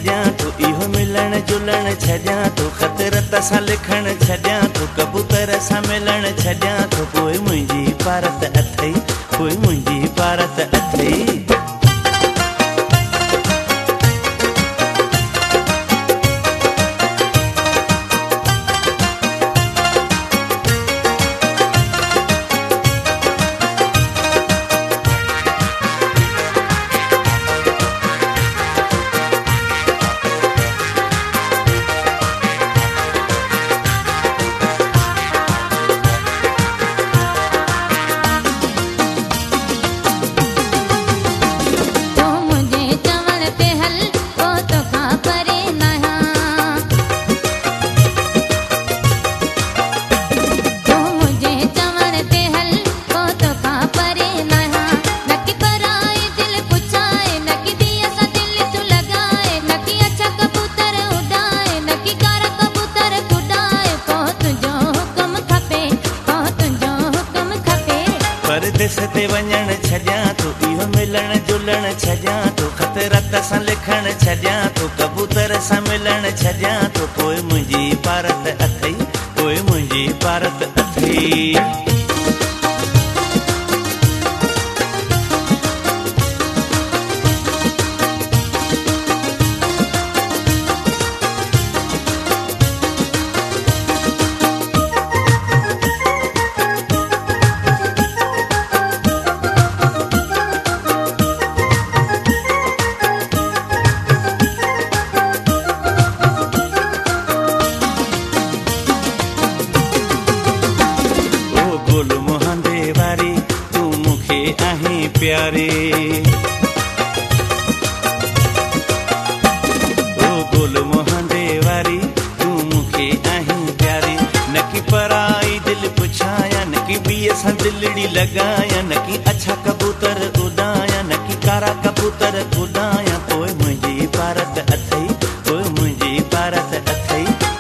छॾियां थो, इहो मिलण जुलण छॾियां थो, ख़त रत सां लिखण छॾियां थो, कबूतर सां मिलण छॾियां थो, पोइ मुंहिंजी पारत अथई, पोइ मुंहिंजी पारत अथई। परदेस ते वञण छॾियां थो, इहो मिलण जुलण छॾियां थो, ख़त रत सां लिखण छॾियां थो, कबूतर सां मिलण छॾियां थो, पोइ मुंहिंजी पारत अथई, पोइ मुंहिंजी पारत अथई। प्यारे ओ गुल मोहंदे वारी, तू मूंखे आहीं प्यारी, न की पराई दिल पुछाया, न की ॿीअ सां दिलड़ी लॻाया, न की अच्छा कबूतर उॾाया, न की कारा कबूतर उॾाया, पोइ मुंहिंजी पारत अथई, पोइ मुंहिंजी पारत अथई।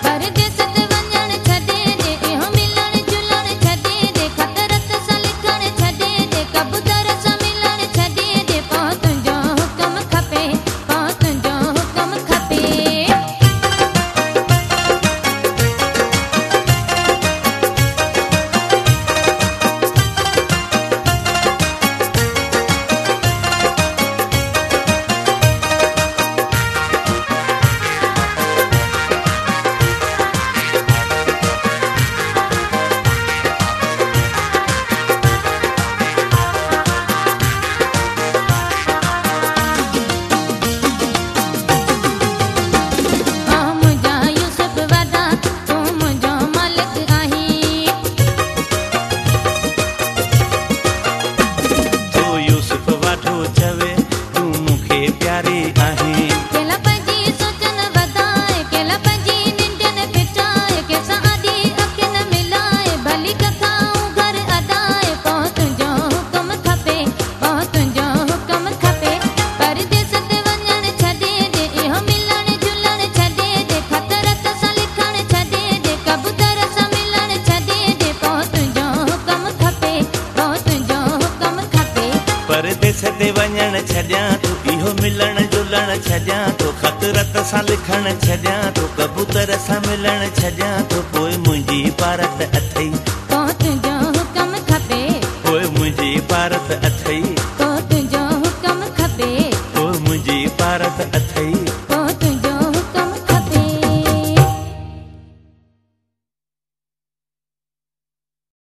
परदेस ते वञण छॾियां थो, इहो मिलण जुलण छॾियां थो, ख़त रत सां लिखण छॾियां थो, कबूतर सां मिलण छॾियां थो, पोइ मुंहिंजी पारत अथई, पोइ तुंहिंजो हुकम खपे, पोइ मुंहिंजी पारत अथई।